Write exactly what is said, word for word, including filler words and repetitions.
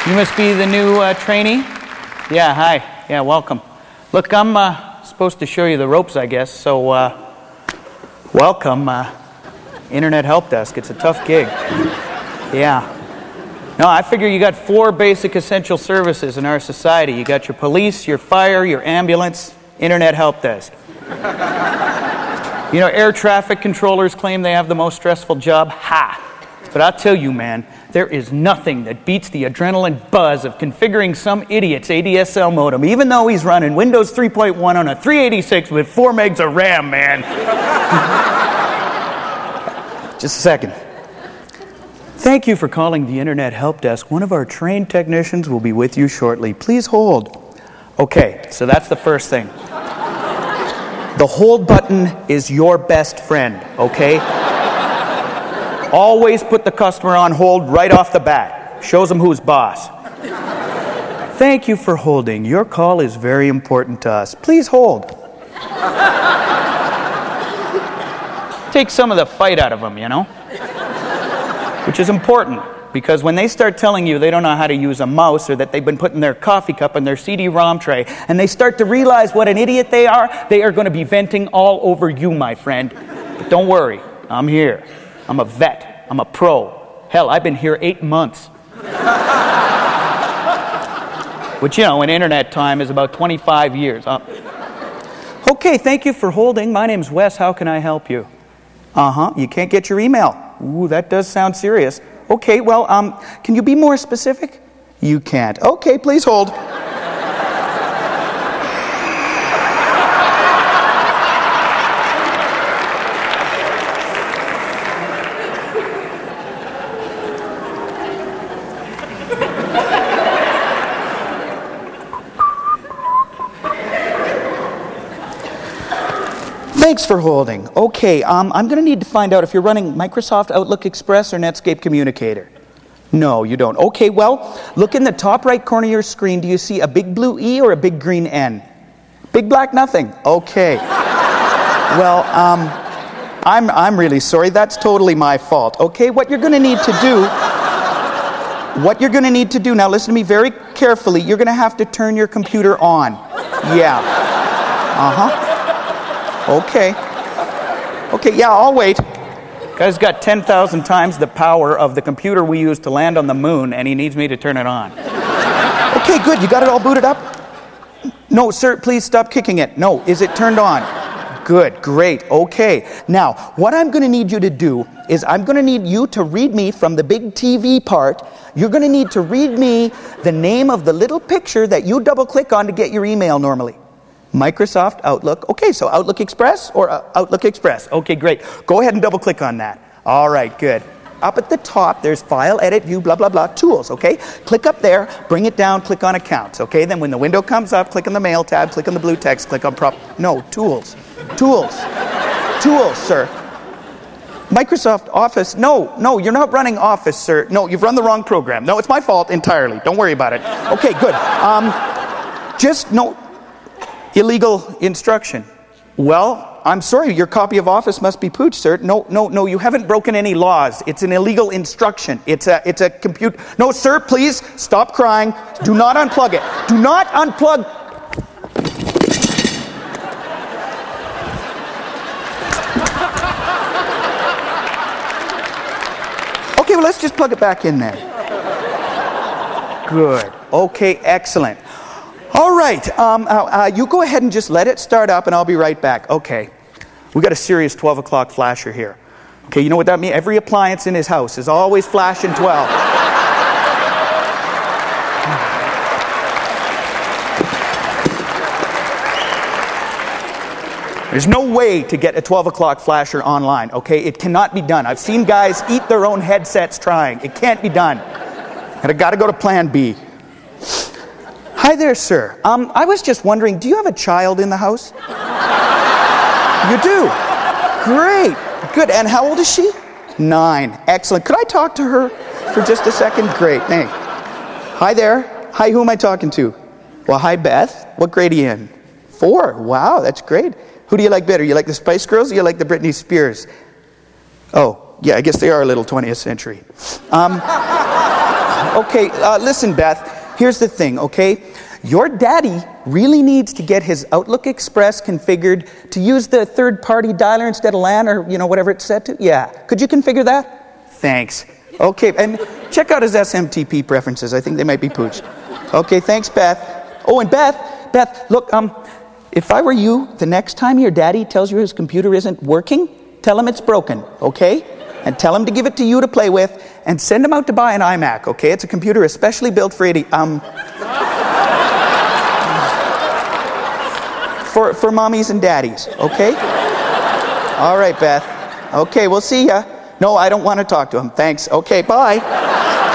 You must be the new uh, trainee? Yeah, hi. Yeah, welcome. Look, I'm uh, supposed to show you the ropes, I guess, so uh, welcome. Uh, Internet Help Desk. It's a tough gig. Yeah. No, I figure you got four basic essential services in our society. You got your police, your fire, your ambulance, Internet Help Desk. You know, air traffic controllers claim they have the most stressful job. Ha! But I'll tell you, man, there is nothing that beats the adrenaline buzz of configuring some idiot's A D S L modem, even though he's running Windows three point one on a three eighty-six with four megs of RAM, man. Just a second. Thank you for calling the Internet Help Desk. One of our trained technicians will be with you shortly. Please hold. Okay, so that's the first thing. The hold button is your best friend, okay? Always put the customer on hold right off the bat. Shows them who's boss. Thank you for holding. Your call is very important to us. Please hold. Take some of the fight out of them, you know? Which is important, because when they start telling you they don't know how to use a mouse or that they've been putting their coffee cup in their C D ROM tray, and they start to realize what an idiot they are, they are going to be venting all over you, my friend. But don't worry, I'm here. I'm a vet. I'm a pro. Hell, I've been here eight months. Which, you know, in internet time is about twenty-five years. Uh, okay, thank you for holding. My name's Wes. How can I help you? Uh-huh. You can't get your email. Ooh, that does sound serious. Okay, well, um, can you be more specific? You can't. Okay, please hold. Thanks for holding. Okay, um, I'm going to need to find out if you're running Microsoft Outlook Express or Netscape Communicator. No, you don't. Okay, well, look in the top right corner of your screen. Do you see a big blue E or a big green N? Big black nothing. Okay. Well, um, I'm, I'm really sorry. That's totally my fault. Okay, what you're going to need to do... What you're going to need to do... Now, listen to me very carefully. You're going to have to turn your computer on. Yeah. Uh-huh. Okay. Okay, yeah, I'll wait. Guy's got ten thousand times the power of the computer we use to land on the moon, and he needs me to turn it on. Okay, good. You got it all booted up? No, sir, please stop kicking it. No, is it turned on? Good, great, okay. Now, what I'm going to need you to do is I'm going to need you to read me from the big T V part. You're going to need to read me the name of the little picture that you double-click on to get your email normally. Microsoft Outlook. Okay, so Outlook Express or uh, Outlook Express. Okay, great. Go ahead and double-click on that. All right, good. Up at the top, there's File, Edit, View, blah, blah, blah, Tools, okay? Click up there, bring it down, click on Accounts, okay? Then when the window comes up, click on the Mail tab, click on the blue text, click on Prop... No, Tools. Tools. Tools, sir. Microsoft Office. No, no, you're not running Office, sir. No, you've run the wrong program. No, it's my fault entirely. Don't worry about it. Okay, good. Um, just, no... Illegal instruction. Well, I'm sorry, your copy of Office must be pooched, sir. No, no, no, you haven't broken any laws. It's an illegal instruction. It's a, it's a compute. No, sir, please stop crying. Do not unplug it. Do not unplug. Okay, well, let's just plug it back in there. Good. Okay, excellent. All right, um, uh, uh, you go ahead and just let it start up and I'll be right back. Okay, we got a serious twelve o'clock flasher here. Okay, you know what that means? Every appliance in his house is always flashing twelve. There's no way to get a twelve o'clock flasher online, okay? It cannot be done. I've seen guys eat their own headsets trying. It can't be done. And I got to go to plan B. Hi there, sir. Um, I was just wondering, do you have a child in the house? You do? Great. Good. And how old is she? Nine. Excellent. Could I talk to her for just a second? Great. Hey. Hi there. Hi, who am I talking to? Well, hi, Beth. What grade are you in? Four. Wow, that's great. Who do you like better? You like the Spice Girls or you like the Britney Spears? Oh, yeah, I guess they are a little twentieth century. Um... Okay, uh, listen, Beth. Here's the thing, okay? Your daddy really needs to get his Outlook Express configured to use the third-party dialer instead of LAN or, you know, whatever it's set to. Yeah. Could you configure that? Thanks. Okay, and check out his S M T P preferences. I think they might be pooched. Okay, thanks, Beth. Oh, and Beth, Beth, look, um, if I were you, the next time your daddy tells you his computer isn't working, tell him it's broken, okay? And tell him to give it to you to play with, and send him out to buy an iMac, okay? It's a computer especially built for eighty, um... For, for mommies and daddies, okay? All right, Beth. Okay, we'll see ya. No, I don't want to talk to him. Thanks. Okay, bye.